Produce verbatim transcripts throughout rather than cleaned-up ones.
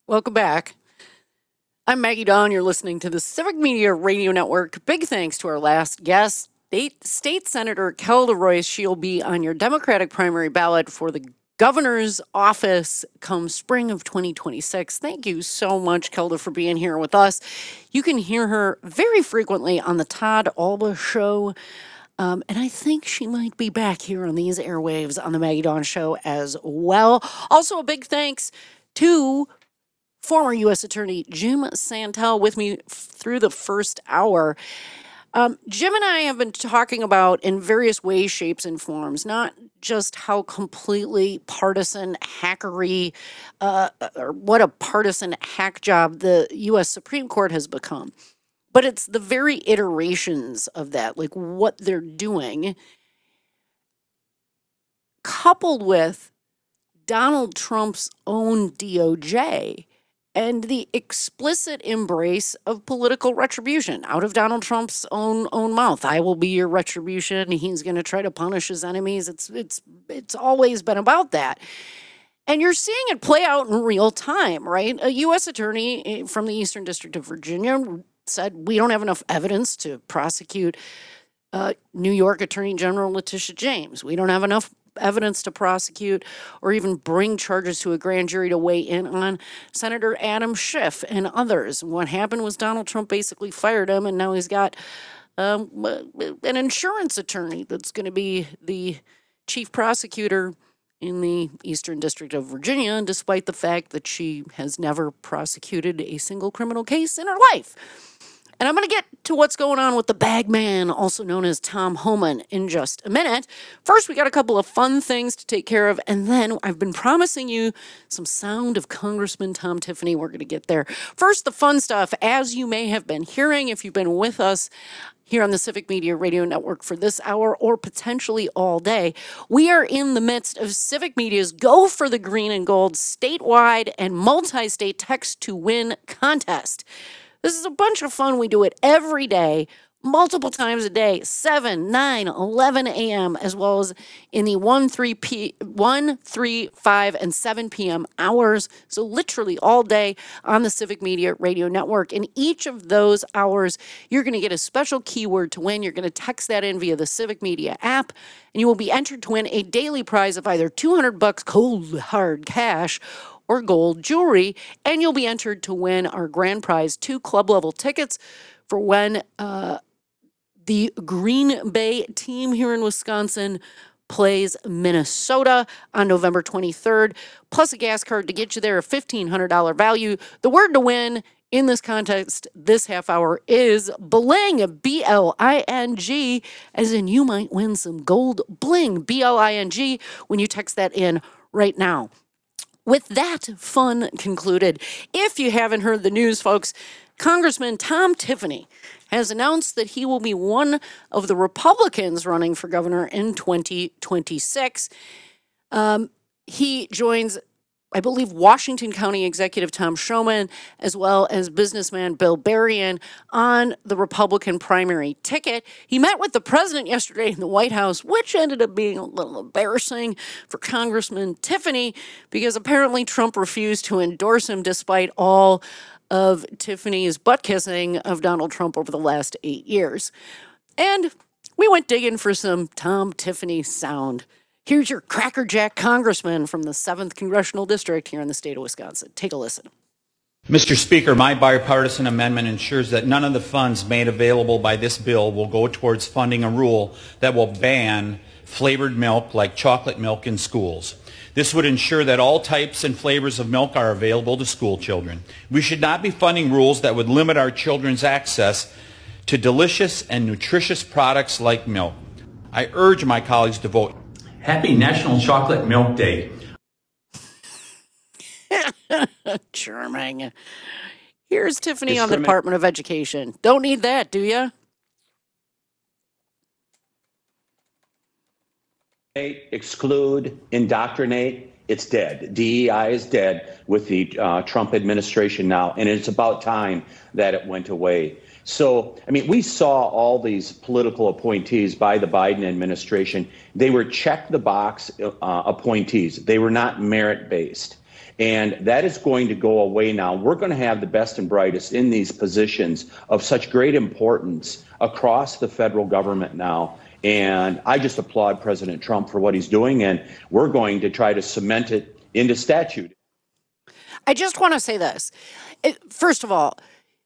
Welcome back. I'm Maggie Dawn. You're listening to the Civic Media Radio Network. Big thanks to our last guest, State, State Senator Kelda Royce. She'll be on your Democratic primary ballot for the governor's office come spring of twenty twenty-six. Thank you so much, Kelda, for being here with us. You can hear her very frequently on the Todd Alba Show. Um, and I think she might be back here on these airwaves on the Maggie Dawn Show as well. Also, a big thanks to former U S Attorney Jim Santel with me f- through the first hour. Um, Jim and I have been talking about in various ways, shapes, and forms, not just how completely partisan hackery, uh, or what a partisan hack job the U S Supreme Court has become, but it's the very iterations of that, like what they're doing, coupled with Donald Trump's own D O J and the explicit embrace of political retribution out of Donald Trump's own own mouth. I will be your retribution. He's going to try to punish his enemies. It's it's it's always been about that. And you're seeing it play out in real time, right? A U S attorney from the Eastern District of Virginia said we don't have enough evidence to prosecute uh, New York Attorney General Letitia James. We don't have enough evidence to prosecute or even bring charges to a grand jury to weigh in on Senator Adam Schiff and others. What happened was Donald Trump basically fired him, and now he's got um, an insurance attorney that's going to be the chief prosecutor in the Eastern District of Virginia, despite the fact that she has never prosecuted a single criminal case in her life. And I'm going to get to what's going on with the bag man, also known as Tom Homan, in just a minute. First, we got a couple of fun things to take care of, and then I've been promising you some sound of Congressman Tom Tiffany. We're going to get there. First, the fun stuff. As you may have been hearing, if you've been with us here on the Civic Media Radio Network for this hour or potentially all day, we are in the midst of Civic Media's Go for the Green and Gold statewide and multi-state text to win contest. This is a bunch of fun. We do it every day, multiple times a day, seven, nine, eleven a.m., as well as in the one, three, p- one, three, five, and seven p.m. hours. So literally all day on the Civic Media Radio Network. In each of those hours, you're going to get a special keyword to win. You're going to text that in via the Civic Media app, and you will be entered to win a daily prize of either two hundred bucks cold hard cash or gold jewelry, and you'll be entered to win our grand prize, two club level tickets for when uh, the Green Bay team here in Wisconsin plays Minnesota on November twenty-third, plus a gas card to get you there, a fifteen hundred dollars value. The word to win in this contest this half hour is bling, B L I N G, as in you might win some gold bling, B L I N G, when you text that in right now. With that fun concluded, if you haven't heard the news, folks, Congressman Tom Tiffany has announced that he will be one of the Republicans running for governor in twenty twenty-six. Um, he joins, I believe, Washington County Executive Tom Schoen, as well as businessman Bill Berrien on the Republican primary ticket. He met with the president yesterday in the White House, which ended up being a little embarrassing for Congressman Tiffany, because apparently Trump refused to endorse him despite all of Tiffany's butt kissing of Donald Trump over the last eight years. And we went digging for some Tom Tiffany sound. Here's your crackerjack congressman from the seventh Congressional District here in the state of Wisconsin. Take a listen. Mister Speaker, my bipartisan amendment ensures that none of the funds made available by this bill will go towards funding a rule that will ban flavored milk like chocolate milk in schools. This would ensure that all types and flavors of milk are available to school children. We should not be funding rules that would limit our children's access to delicious and nutritious products like milk. I urge my colleagues to vote. Happy National Chocolate Milk Day. Charming. Here's Tiffany on the Department of Education. Don't need that, do you? Exclude, indoctrinate, it's dead. D E I is dead with the uh, Trump administration now, and it's about time that it went away. So, I mean, we saw all these political appointees by the Biden administration. They were check the box uh, appointees. They were not merit based. And that is going to go away now. We're going to have the best and brightest in these positions of such great importance across the federal government now. And I just applaud President Trump for what he's doing, and we're going to try to cement it into statute. I just want to say this. It- First of all,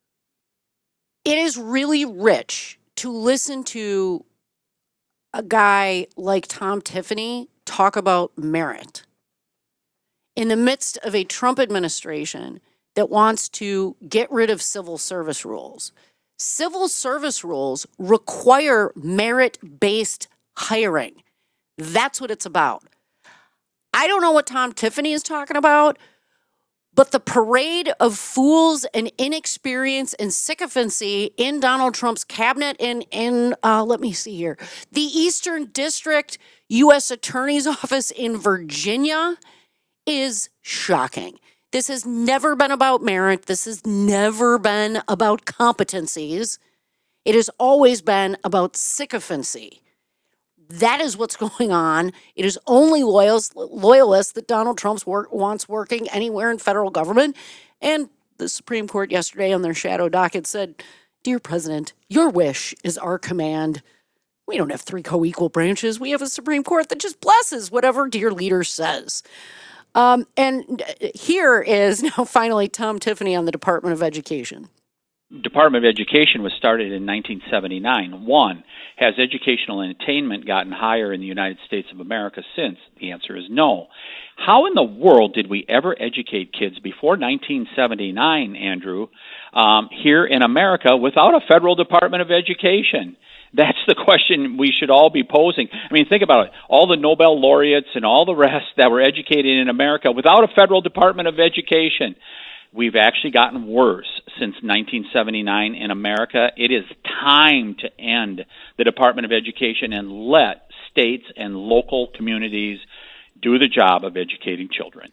it is really rich to listen to a guy like Tom Tiffany talk about merit in the midst of a Trump administration that wants to get rid of civil service rules. Civil service rules require merit-based hiring. That's what it's about. I don't know what Tom Tiffany is talking about, but the parade of fools and inexperience and sycophancy in Donald Trump's cabinet in, in uh, let me see here, the Eastern District U S Attorney's Office in Virginia is shocking. This has never been about merit. This has never been about competencies. It has always been about sycophancy. That is what's going on. It is only loyals, loyalists that Donald Trump work, wants working anywhere in federal government. And the Supreme Court yesterday on their shadow docket said, "Dear President, your wish is our command. We don't have three co-equal branches. We have a Supreme Court that just blesses whatever dear leader says." Um, and here is now finally Tom Tiffany on the Department of Education. Department of Education was started in nineteen seventy-nine. One, has educational attainment gotten higher in the United States of America since? The answer is no. How in the world did we ever educate kids before nineteen seventy-nine, Andrew, um, here in America without a federal Department of Education? That's the question we should all be posing. I mean, think about it. All the Nobel laureates and all the rest that were educated in America without a federal Department of Education. We've actually gotten worse since nineteen seventy-nine in America. It is time to end the Department of Education and let states and local communities do the job of educating children.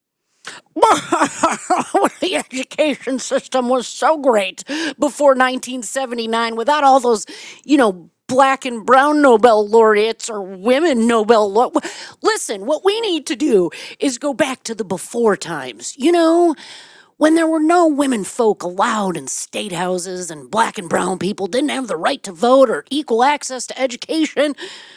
The education system was so great before nineteen seventy-nine without all those, you know, black and brown Nobel laureates or women Nobel laureates. Listen, what we need to do is go back to the before times, you know, when there were no women folk allowed in state houses and black and brown people didn't have the right to vote or equal access to education.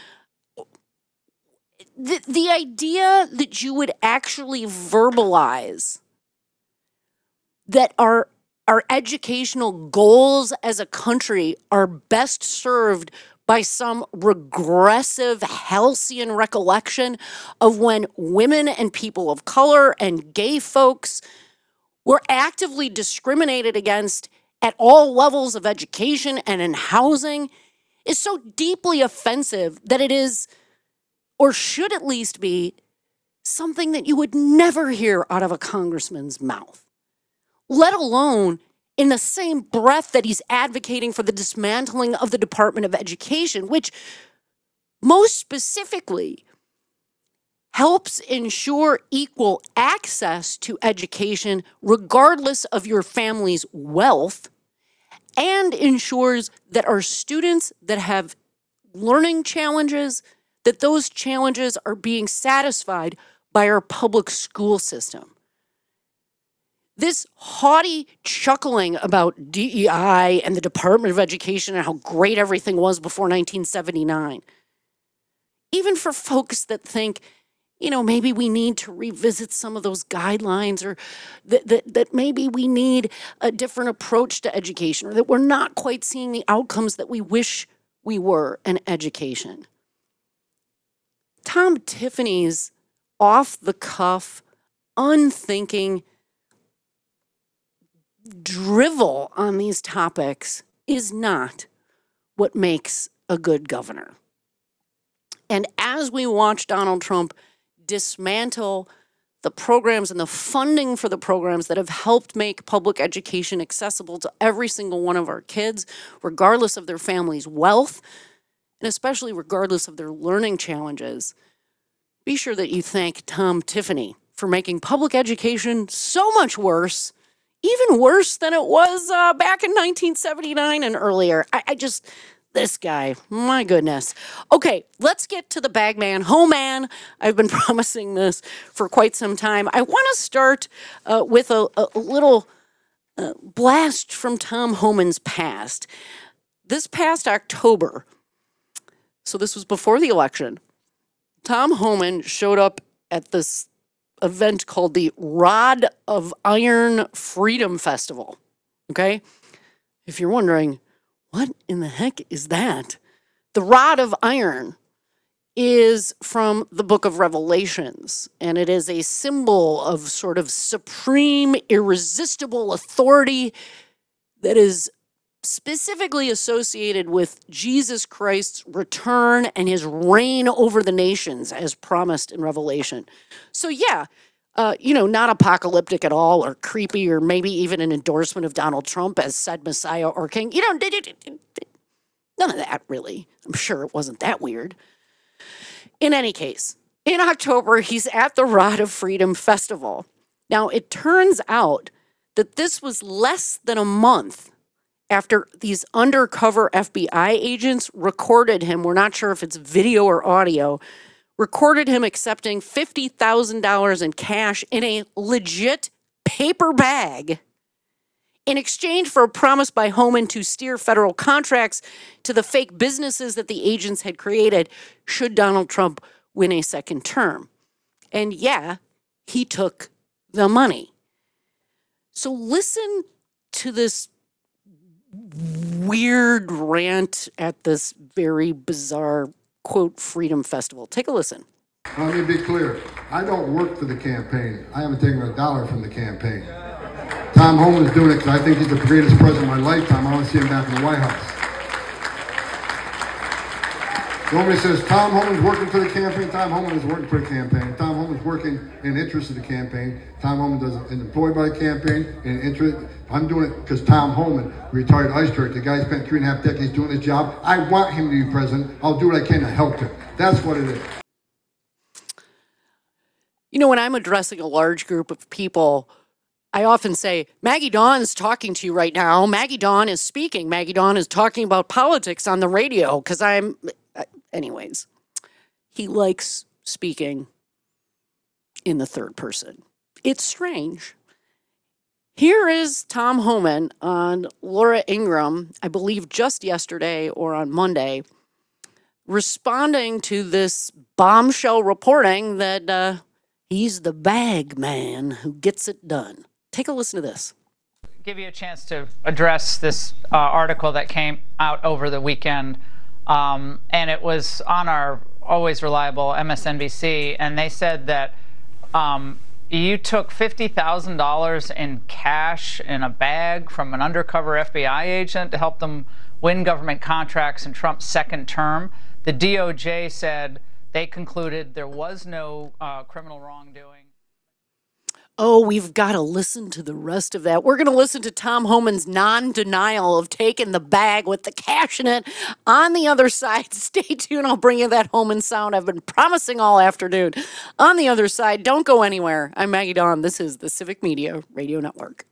The, the idea that you would actually verbalize that our, our educational goals as a country are best served by some regressive halcyon recollection of when women and people of color and gay folks were actively discriminated against at all levels of education and in housing is so deeply offensive that it is, or should at least be, something that you would never hear out of a congressman's mouth, let alone in the same breath that he's advocating for the dismantling of the Department of Education, which most specifically helps ensure equal access to education regardless of your family's wealth, and ensures that our students that have learning challenges, that those challenges are being satisfied by our public school system. This haughty chuckling about D E I and the Department of Education and how great everything was before nineteen seventy-nine, even for folks that think, you know, maybe we need to revisit some of those guidelines, or that, that, that maybe we need a different approach to education, or that we're not quite seeing the outcomes that we wish we were in education. Tom Tiffany's off-the-cuff, unthinking drivel on these topics is not what makes a good governor. And as we watch Donald Trump dismantle the programs and the funding for the programs that have helped make public education accessible to every single one of our kids, regardless of their family's wealth, and especially regardless of their learning challenges, be sure that you thank Tom Tiffany for making public education so much worse, even worse than it was uh, back in nineteen seventy-nine and earlier. I, I just, This guy, my goodness. Okay, let's get to the bag man, home man. I've been promising this for quite some time. I want to start uh, with a, a little uh, blast from Tom Homan's past. This past October, so this was before the election, Tom Homan showed up at this event called the Rod of Iron Freedom Festival. Okay? If you're wondering, what in the heck is that? The Rod of Iron is from the book of Revelations, and it is a symbol of sort of supreme, irresistible authority that is specifically associated with Jesus Christ's return and his reign over the nations as promised in Revelation. So yeah, uh, you know, not apocalyptic at all or creepy or maybe even an endorsement of Donald Trump as said Messiah or King. You know, none of that really. I'm sure it wasn't that weird. In any case, in October, he's at the Rod of Freedom Festival. Now, it turns out that this was less than a month after these undercover F B I agents recorded him, we're not sure if it's video or audio, recorded him accepting fifty thousand dollars in cash in a legit paper bag in exchange for a promise by Homan to steer federal contracts to the fake businesses that the agents had created should Donald Trump win a second term. And yeah, he took the money. So listen to this weird rant at this very bizarre, quote, Freedom Festival. Take a listen. Let me be clear. I don't work for the campaign. I haven't taken a dollar from the campaign. Tom Homan is doing it because I think he's the greatest president of my lifetime. I want to see him back in the White House. Nobody says Tom Homan's working for the campaign. Tom Homan is working for the campaign. Tom Homan's working in the interest of the campaign. Tom Homan does is employed by the campaign in interest. I'm doing it because Tom Homan, retired ice director, the guy spent three and a half decades doing his job. I want him to be president. I'll do what I can to help him. That's what it is. You know, when I'm addressing a large group of people, I often say, Maggie Dawn's talking to you right now. Maggie Dawn is speaking. Maggie Dawn is talking about politics on the radio because I'm... Anyways, he likes speaking in the third person. It's strange. Here is Tom Homan on Laura Ingraham, I believe just yesterday or on Monday, responding to this bombshell reporting that uh, he's the bag man who gets it done. Take a listen to this. Give you a chance to address this uh, article that came out over the weekend. Um, and it was on our always reliable M S N B C, and they said that um, you took fifty thousand dollars in cash in a bag from an undercover F B I agent to help them win government contracts in Trump's second term. The D O J said they concluded there was no uh, criminal wrongdoing. Oh, we've got to listen to the rest of that. We're going to listen to Tom Homan's non-denial of taking the bag with the cash in it on the other side. Stay tuned. I'll bring you that Homan sound I've been promising all afternoon. On the other side, don't go anywhere. I'm Maggie Dawn. This is the Civic Media Radio Network.